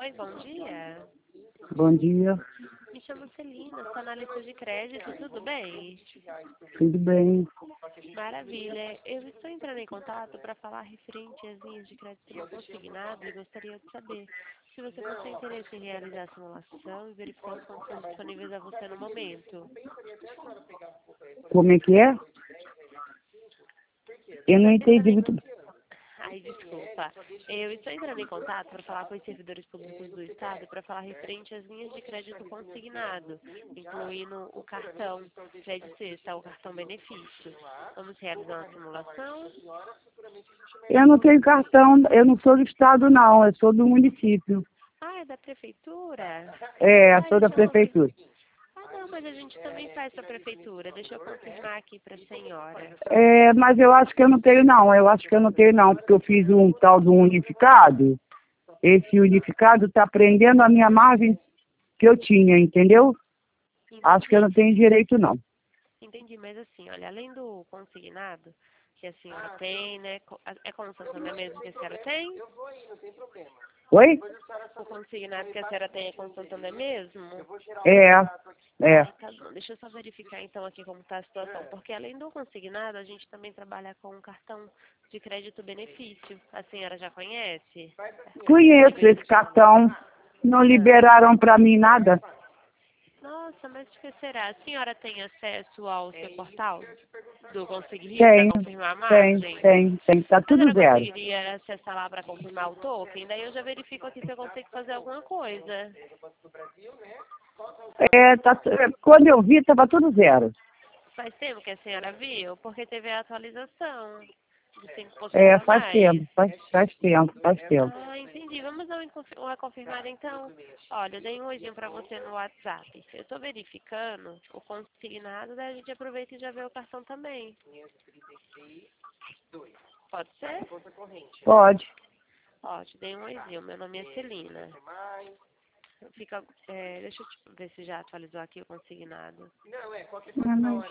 Oi, bom dia. Bom dia, Me chamo Celina, sou analista de crédito, tudo bem? tudo bem? Maravilha. Eu estou entrando em contato para falar referente às linhas de crédito não consignado e gostaria de saber se você possui interesse em realizar a simulação e verificar os condições disponíveis a você no momento. Como é que é? Eu não Estou entendi entrando em... muito. Ai, desculpa. Eu estou entrando em contato para falar com os servidores públicos do Estado para falar referente às linhas de crédito consignado, incluindo o cartão Crédito Sexta, o cartão benefício. Vamos realizar uma simulação? Eu não tenho cartão, eu não sou do estado não, eu sou do município. Ah, é da prefeitura? É, Ah, sou da deixa eu confirmar. prefeitura. Ah, não, mas a gente também faz para a prefeitura. Deixa eu confirmar aqui para a senhora. É, mas eu acho que eu não tenho não, porque eu fiz um tal do unificado. Esse unificado está prendendo a minha margem que eu tinha, entendeu? Acho que eu Entendi. não tenho direito não. Entendi, mas assim, olha, além do consignado que a senhora tem, né? É com o Santander mesmo que a senhora tem? Oi? O consignado que a senhora tem é com o Santander mesmo? É, é. Ai, tá bom. Deixa eu só verificar então aqui como está a situação. Porque além do consignado, a gente também trabalha com um cartão de crédito benefício. A senhora já conhece? Conheço esse cartão, não Ah. liberaram para mim nada. Nossa, mas o que será? A senhora tem acesso ao seu portal do Conseguir Rio para Tenho, confirmar a tem, margem? tem, tem. Tá A tudo senhora zero. conseguiria acessar lá para confirmar o token? Daí eu já verifico aqui se eu consigo fazer alguma coisa. É, quando eu vi, estava tudo zero. Faz tempo que a senhora viu? Porque teve a atualização de 5% É, a faz mais. tempo, faz tempo, faz tempo. Ah, entendi. Vamos dar uma confirmada então. Olha, eu dei um oizinho para você no WhatsApp. Eu estou verificando o consignado, daí a gente aproveita e já vê o cartão também. Pode ser? Pode. Ó, te dei um oizinho. Meu nome é Celina. Deixa eu ver se já atualizou aqui o consignado. Ah, mas...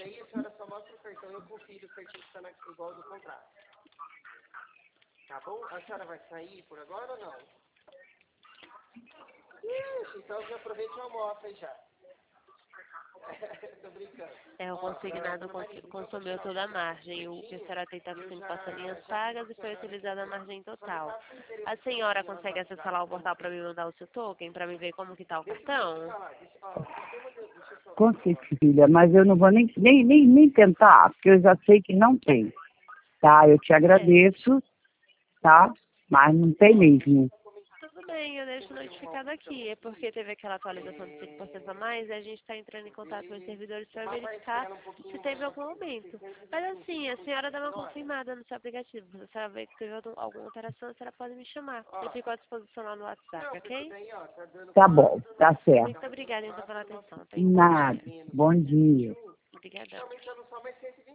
O consignado consumiu toda a margem. O que a senhora tem está sendo com as linhas pagas e foi utilizada a margem total. A senhora consegue acessar lá o portal para me mandar o seu token, para me ver como que está o cartão? Consigo, filha, mas eu não vou nem tentar, porque eu já sei que não tem. Tá, eu te É. agradeço, tá? Mas não tem mesmo. Tudo bem, eu deixo notificado aqui. É porque teve aquela atualização de 5% a mais e a gente está entrando em contato com os servidores para verificar se teve algum aumento. Mas assim, a senhora dá uma confirmada no seu aplicativo. Se a senhora vê que teve alguma alteração, a senhora pode me chamar. Eu fico à disposição lá no WhatsApp, ok? Tá bom, tá certo. Muito obrigada então pela atenção. Tenha um bom Nada. dia. Bom dia. Obrigadão.